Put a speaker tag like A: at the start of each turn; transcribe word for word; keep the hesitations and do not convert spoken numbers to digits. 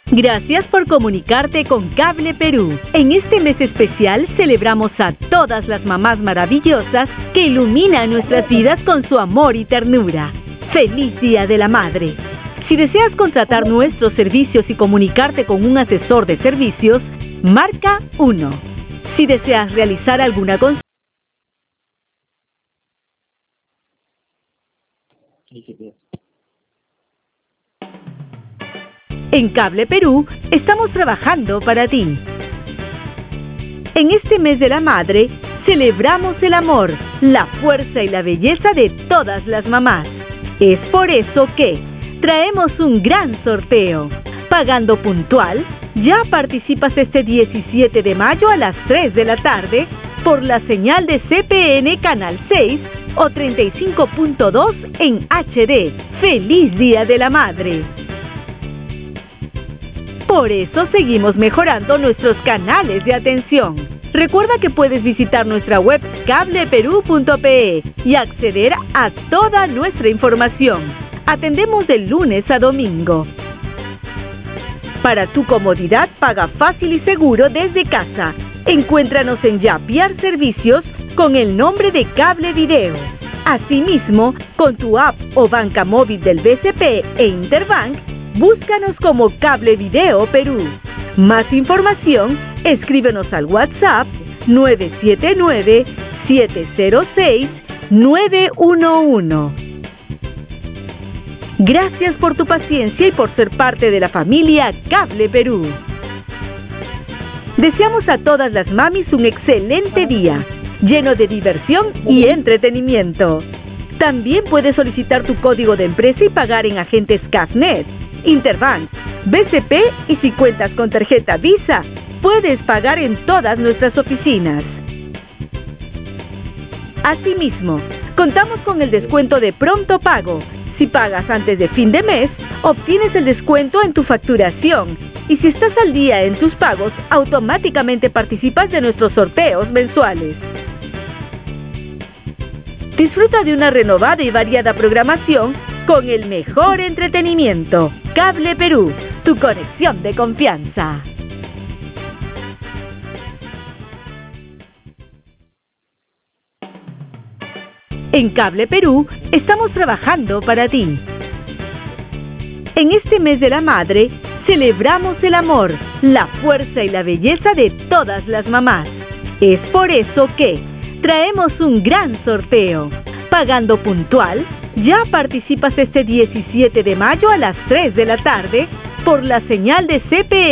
A: Gracias por comunicarte con Cable Perú. En este mes especial celebramos a todas las mamás maravillosas que iluminan nuestras vidas con su amor y ternura. ¡Feliz Día de la Madre! Si deseas contratar nuestros servicios y comunicarte con un asesor de servicios, marca uno. Si deseas realizar alguna consulta, en Cable Perú estamos trabajando para ti. En este mes de la madre, celebramos el amor, la fuerza y la belleza de todas las mamás. Es por eso que traemos un gran sorteo. Pagando puntual, ya participas este diecisiete de mayo a las tres de la tarde por la señal de C P N Canal seis o treinta y cinco punto dos en H D. ¡Feliz Día de la Madre! Por eso seguimos mejorando nuestros canales de atención. Recuerda que puedes visitar nuestra web cable perú punto pe y acceder a toda nuestra información. Atendemos de lunes a domingo. Para tu comodidad, paga fácil y seguro desde casa. Encuéntranos en Yapiar Servicios con el nombre de Cable Video. Asimismo, con tu app o banca móvil del B C P e Interbank, búscanos como Cable Video Perú. Más información, escríbenos al WhatsApp nueve siete nueve, siete cero seis, nueve uno uno. Gracias por tu paciencia y por ser parte de la familia Cable Perú. Deseamos a todas las mamis un excelente día, lleno de diversión y entretenimiento. También puedes solicitar tu código de empresa y pagar en agentes Cafnet, Interbank, B C P y si cuentas con tarjeta Visa, puedes pagar en todas nuestras oficinas. Asimismo, contamos con el descuento de pronto pago. Si pagas antes de fin de mes, obtienes el descuento en tu facturación. Y si estás al día en tus pagos, automáticamente participas de nuestros sorteos mensuales. Disfruta de una renovada y variada programación con el mejor entretenimiento. Cable Perú, tu conexión de confianza. En Cable Perú estamos trabajando para ti. En este mes de la madre, celebramos el amor, la fuerza y la belleza de todas las mamás. Es por eso que traemos un gran sorteo. Pagando puntual, ya participas este diecisiete de mayo a las tres de la tarde por la señal de C P